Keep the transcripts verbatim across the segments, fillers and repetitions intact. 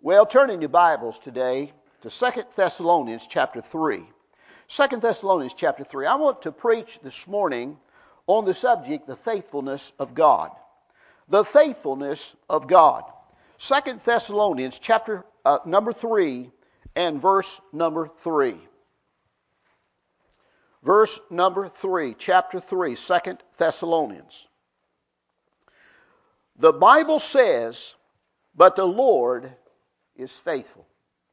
Well, turn in your Bibles today to Second Thessalonians chapter three. Second Thessalonians chapter three. I want to preach this morning on the subject, the faithfulness of God. The faithfulness of God. Second Thessalonians chapter uh, number three and verse number three. Verse number three, chapter three, Second Thessalonians. The Bible says, but the Lord is faithful.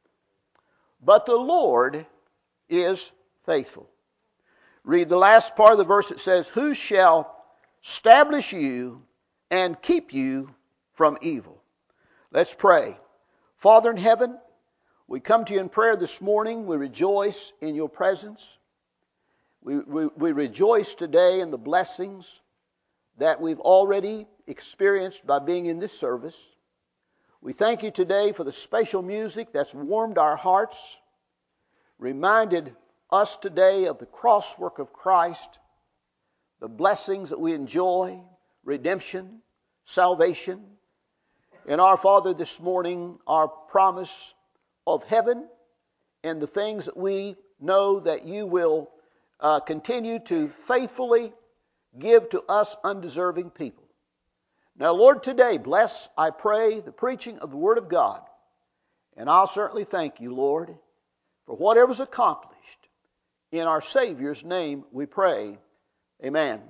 But the Lord is faithful. Read the last part of the verse. It says, who shall establish you and keep you from evil? Let's pray. Father in heaven, we come to you in prayer this morning. We rejoice in your presence. We, we, we rejoice today in the blessings that we've already experienced by being in this service. We thank you today for the special music that's warmed our hearts, reminded us today of the cross work of Christ, the blessings that we enjoy, redemption, salvation. And our Father, this morning, our promise of heaven and the things that we know that you will uh, continue to faithfully give to us undeserving people. Now, Lord, today, bless, I pray, the preaching of the Word of God. And I'll certainly thank you, Lord, for whatever's accomplished. In our Savior's name we pray. Amen.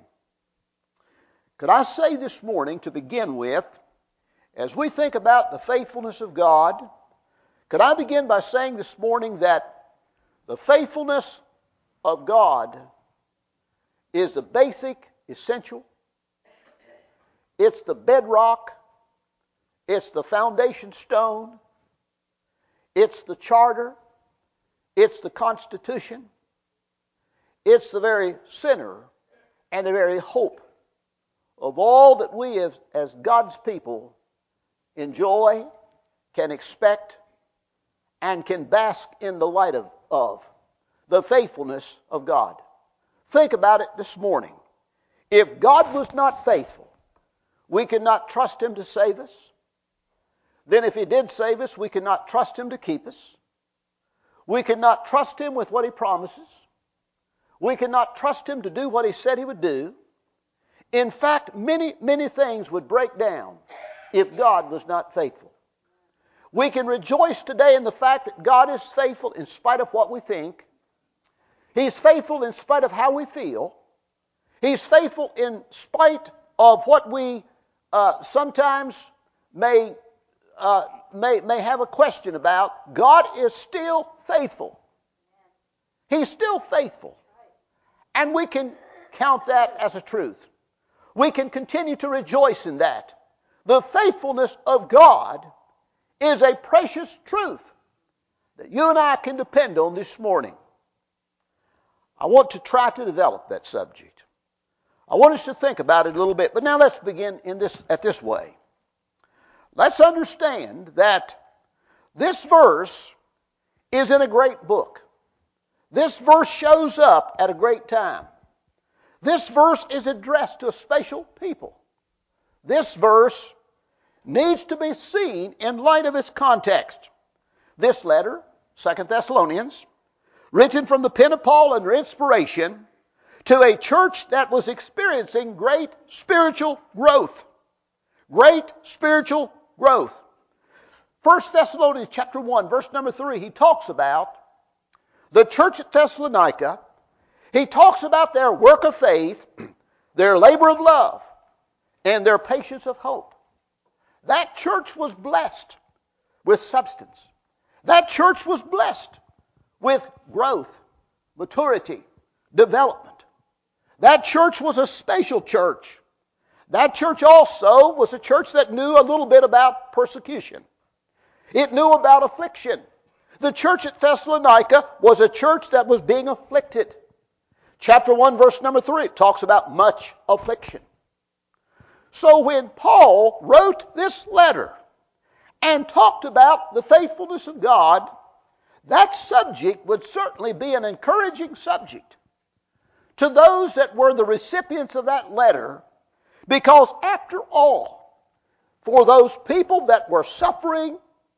Could I say this morning, to begin with, as we think about the faithfulness of God, could I begin by saying this morning that the faithfulness of God is the basic, essential. It's the bedrock. It's the foundation stone. It's the charter. It's the Constitution. It's the very center and the very hope of all that we as, as God's people enjoy, can expect, and can bask in the light of, of the faithfulness of God. Think about it this morning. If God was not faithful, we could not trust Him to save us. Then if He did save us, we could not trust Him to keep us. We could not trust Him with what He promises. We could not trust Him to do what He said He would do. In fact, many, many things would break down if God was not faithful. We can rejoice today in the fact that God is faithful in spite of what we think. He's faithful in spite of how we feel. He's faithful in spite of what we uh, sometimes may, uh, may, may have a question about. God is still faithful. He's still faithful. And we can count that as a truth. We can continue to rejoice in that. The faithfulness of God is a precious truth that you and I can depend on this morning. I want to try to develop that subject. I want us to think about it a little bit, but now let's begin in this at this way. Let's understand that this verse is in a great book. This verse shows up at a great time. This verse is addressed to a special people. This verse needs to be seen in light of its context. This letter, Second Thessalonians, written from the pen of Paul under inspiration, to a church that was experiencing great spiritual growth. Great spiritual growth. First Thessalonians chapter one, verse number three, he talks about the church at Thessalonica. He talks about their work of faith, their labor of love, and their patience of hope. That church was blessed with substance. That church was blessed with growth, maturity, development. That church was a special church. That church also was a church that knew a little bit about persecution. It knew about affliction. The church at Thessalonica was a church that was being afflicted. Chapter one, verse number three, it talks about much affliction. So when Paul wrote this letter and talked about the faithfulness of God, that subject would certainly be an encouraging subject to those that were the recipients of that letter, because after all, for those people that were suffering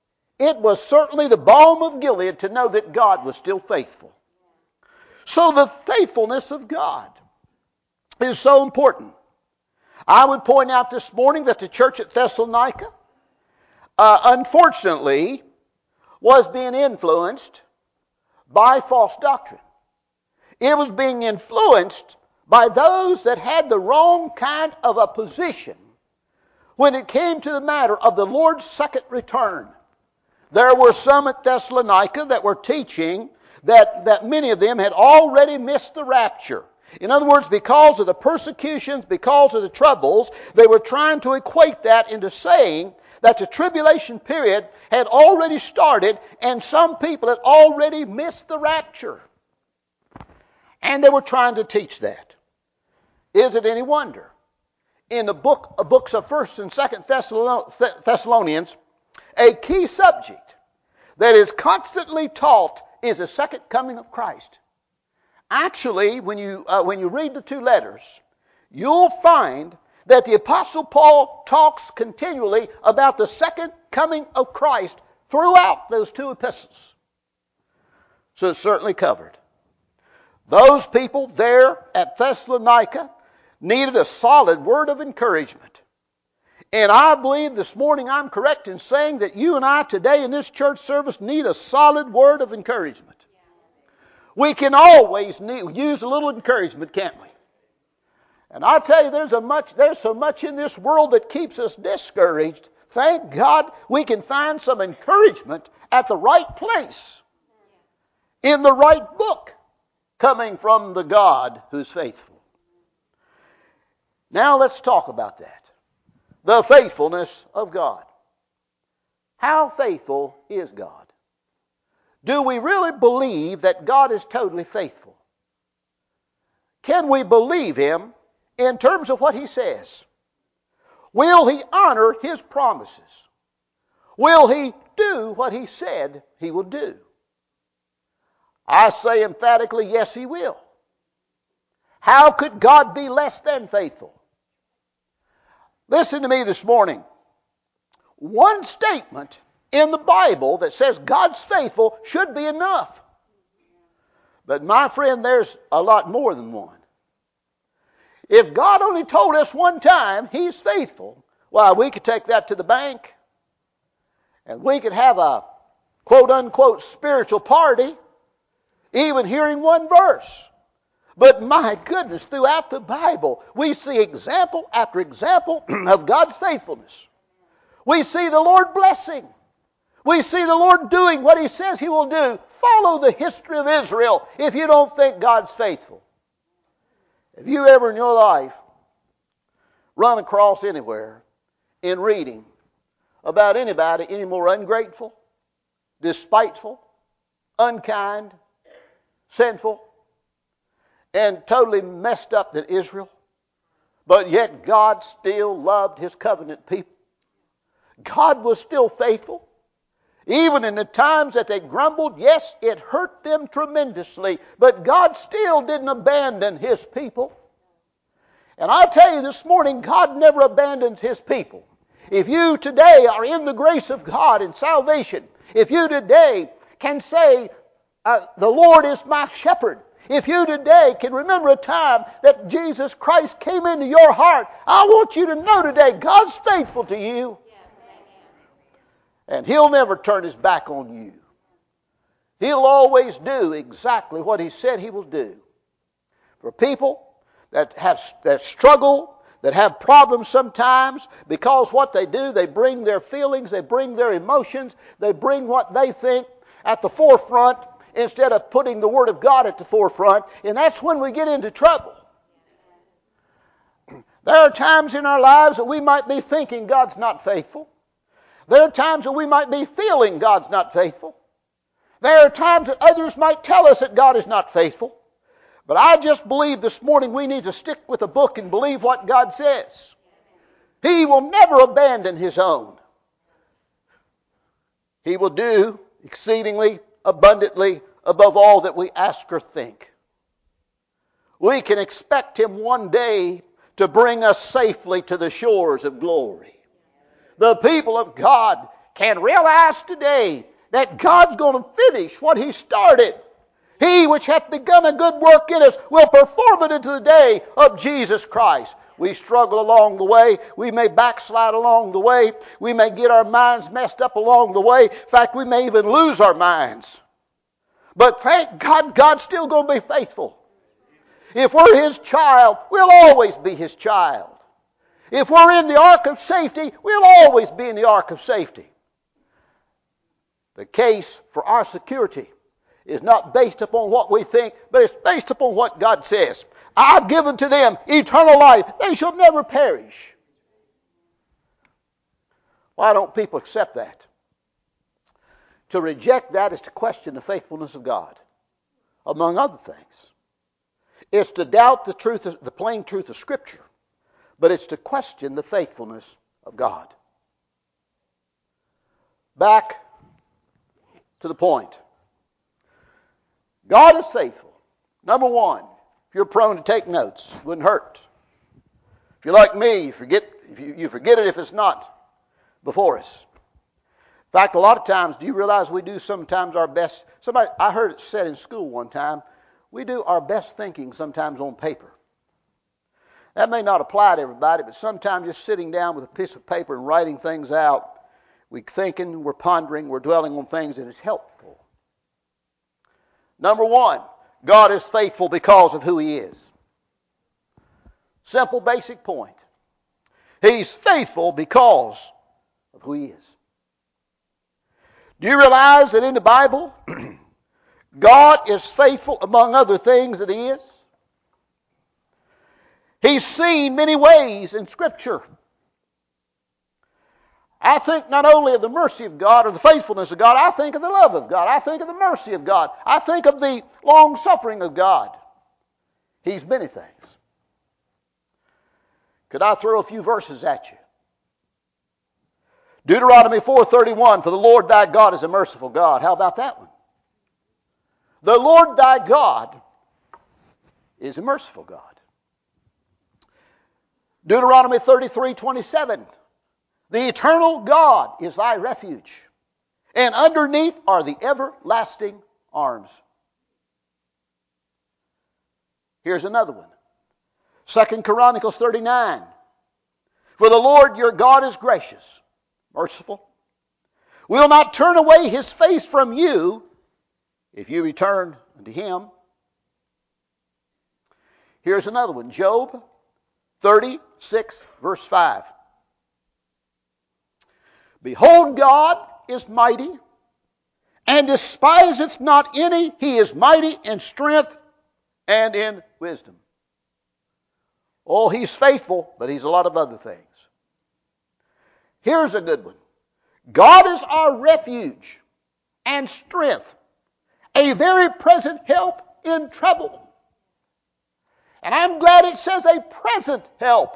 it was certainly the balm of Gilead to know that God was still faithful. So the faithfulness of God is so important. I would point out this morning that the church at Thessalonica, uh, unfortunately, was being influenced by false doctrine. It was being influenced by those that had the wrong kind of a position when it came to the matter of the Lord's second return. There were some at Thessalonica that were teaching that, that many of them had already missed the rapture. In other words, because of the persecutions, because of the troubles, they were trying to equate that into saying that the tribulation period had already started and some people had already missed the rapture. And they were trying to teach that. Is it any wonder? In the book, uh, books of First and Second Thessalonians, a key subject that is constantly taught is the second coming of Christ. Actually, when you uh, when you read the two letters, you'll find that the Apostle Paul talks continually about the second coming of Christ throughout those two epistles. So it's certainly covered. Those people there at Thessalonica needed a solid word of encouragement. And I believe this morning I'm correct in saying that you and I today in this church service need a solid word of encouragement. We can always need, use a little encouragement, can't we? And I tell you, there's a much, there's so much in this world that keeps us discouraged. Thank God we can find some encouragement at the right place, in the right book, coming from the God who's faithful. Now let's talk about that. The faithfulness of God. How faithful is God? Do we really believe that God is totally faithful? Can we believe Him in terms of what He says? Will He honor His promises? Will He do what He said He will do? I say emphatically, yes, He will. How could God be less than faithful? Listen to me this morning. One statement in the Bible that says God's faithful should be enough. But my friend, there's a lot more than one. If God only told us one time He's faithful, well, we could take that to the bank and we could have a quote-unquote spiritual party, even hearing one verse. But my goodness, throughout the Bible, we see example after example of God's faithfulness. We see the Lord blessing. We see the Lord doing what He says He will do. Follow the history of Israel if you don't think God's faithful. Have you ever in your life run across anywhere in reading about anybody any more ungrateful, despiteful, unkind, sinful, and totally messed up than Israel? But yet God still loved His covenant people. God was still faithful. Even in the times that they grumbled, yes, it hurt them tremendously, but God still didn't abandon His people. And I'll tell you this morning, God never abandons His people. If you today are in the grace of God in salvation, if you today can say, uh, the Lord is my shepherd, if you today can remember a time that Jesus Christ came into your heart, I want you to know today, God's faithful to you. And He'll never turn His back on you. He'll always do exactly what He said He will do. For people that have that struggle, that have problems sometimes, because what they do, they bring their feelings, they bring their emotions, they bring what they think at the forefront instead of putting the Word of God at the forefront, and that's when we get into trouble. There are times in our lives that we might be thinking God's not faithful. There are times that we might be feeling God's not faithful. There are times that others might tell us that God is not faithful. But I just believe this morning we need to stick with the book and believe what God says. He will never abandon His own. He will do exceedingly abundantly above all that we ask or think. We can expect Him one day to bring us safely to the shores of glory. The people of God can realize today that God's going to finish what He started. He which hath begun a good work in us will perform it into the day of Jesus Christ. We struggle along the way. We may backslide along the way. We may get our minds messed up along the way. In fact, we may even lose our minds. But thank God, God's still going to be faithful. If we're His child, we'll always be His child. If we're in the ark of safety, we'll always be in the ark of safety. The case for our security is not based upon what we think, but it's based upon what God says. I've given to them eternal life. They shall never perish. Why don't people accept that? To reject that is to question the faithfulness of God, among other things. It's to doubt the truth, of, the plain truth of Scripture, but it's to question the faithfulness of God. Back to the point. God is faithful. Number one, if you're prone to take notes, it wouldn't hurt. If you're like me, you forget, if you, you forget it if it's not before us. In fact, a lot of times, do you realize we do sometimes our best? Somebody, I heard it said in school one time, we do our best thinking sometimes on paper. That may not apply to everybody, but sometimes just sitting down with a piece of paper and writing things out, we're thinking, we're pondering, we're dwelling on things that is helpful. Number one, God is faithful because of who He is. Simple, basic point. He's faithful because of who He is. Do you realize that in the Bible, God is faithful among other things that He is? He's seen many ways in Scripture. I think not only of the mercy of God or the faithfulness of God, I think of the love of God. I think of the mercy of God. I think of the long-suffering of God. He's many things. Could I throw a few verses at you? Deuteronomy four thirty-one, for the Lord thy God is a merciful God. How about that one? The Lord thy God is a merciful God. Deuteronomy thirty-three twenty-seven, the eternal God is thy refuge, and underneath are the everlasting arms. Here's another one. Second Chronicles thirty-nine, for the Lord your God is gracious, merciful, will not turn away His face from you if you return unto Him. Here's another one. Job thirty-six, verse five. Behold, God is mighty, and despiseth not any. He is mighty in strength and in wisdom. Oh, He's faithful, but He's a lot of other things. Here's a good one. God is our refuge and strength, a very present help in trouble. And I'm glad it says a present help.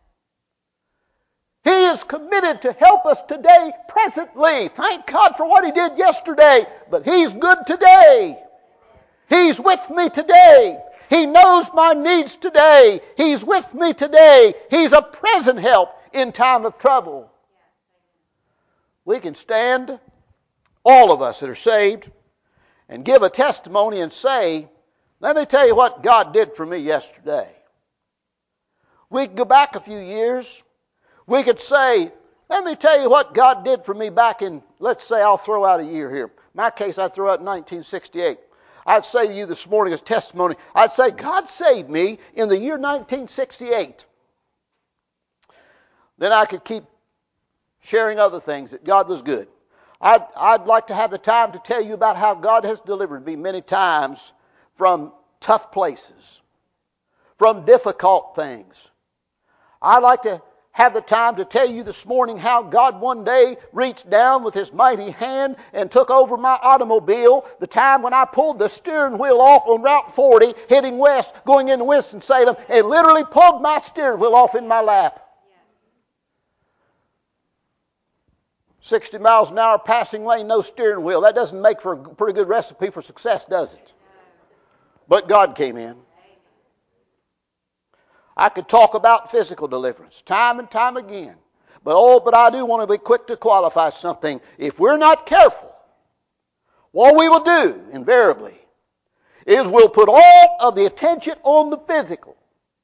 He is committed to help us today, presently. Thank God for what He did yesterday, but He's good today. He's with me today. He knows my needs today. He's with me today. He's a present help in time of trouble. We can stand, all of us that are saved, and give a testimony and say, let me tell you what God did for me yesterday. We could go back a few years. We could say, let me tell you what God did for me back in, let's say I'll throw out a year here. In my case, I throw out nineteen sixty-eight. I'd say to you this morning as testimony, I'd say God saved me in the year nineteen sixty-eight. Then I could keep sharing other things that God was good. I'd, I'd like to have the time to tell you about how God has delivered me many times from tough places, from difficult things. I'd like to have the time to tell you this morning how God one day reached down with His mighty hand and took over my automobile, the time when I pulled the steering wheel off on Route forty, heading west, going into Winston-Salem, and literally pulled my steering wheel off in my lap. sixty miles an hour passing lane, no steering wheel. That doesn't make for a pretty good recipe for success, does it? But God came in. I could talk about physical deliverance time and time again. But oh, but I do want to be quick to qualify something. If we're not careful, what we will do, invariably, is we'll put all of the attention on the physical.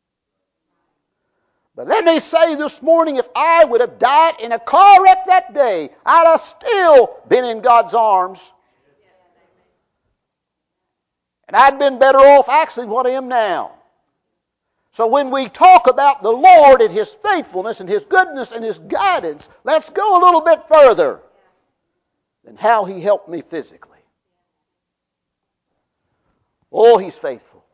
But let me say this morning, if I would have died in a car wreck that day, I'd have still been in God's arms. And I'd been better off actually than what I am now. So when we talk about the Lord and His faithfulness and His goodness and His guidance, let's go a little bit further than how He helped me physically. Oh, He's faithful.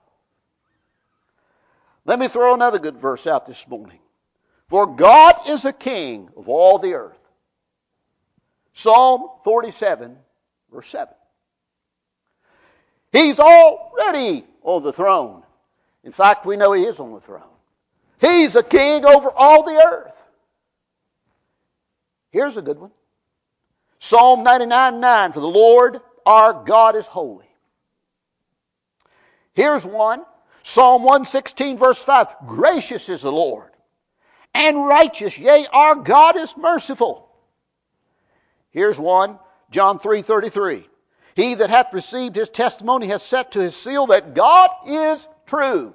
Let me throw another good verse out this morning. For God is a king of all the earth. Psalm forty-seven, verse seven. He's already on the throne. In fact, we know He is on the throne. He's a king over all the earth. Here's a good one. Psalm ninety-nine, nine. For the Lord our God is holy. Here's one. Psalm one sixteen, verse five. Gracious is the Lord, and righteous. Yea, our God is merciful. Here's one. John three thirty-three. He that hath received His testimony hath set to His seal that God is true.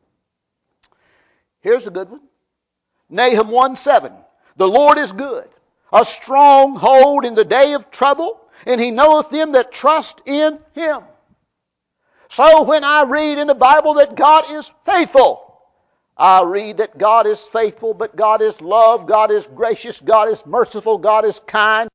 Here's a good one. Nahum one seven. The Lord is good, a stronghold in the day of trouble, and He knoweth them that trust in Him. So when I read in the Bible that God is faithful, I read that God is faithful, but God is love, God is gracious, God is merciful, God is kind.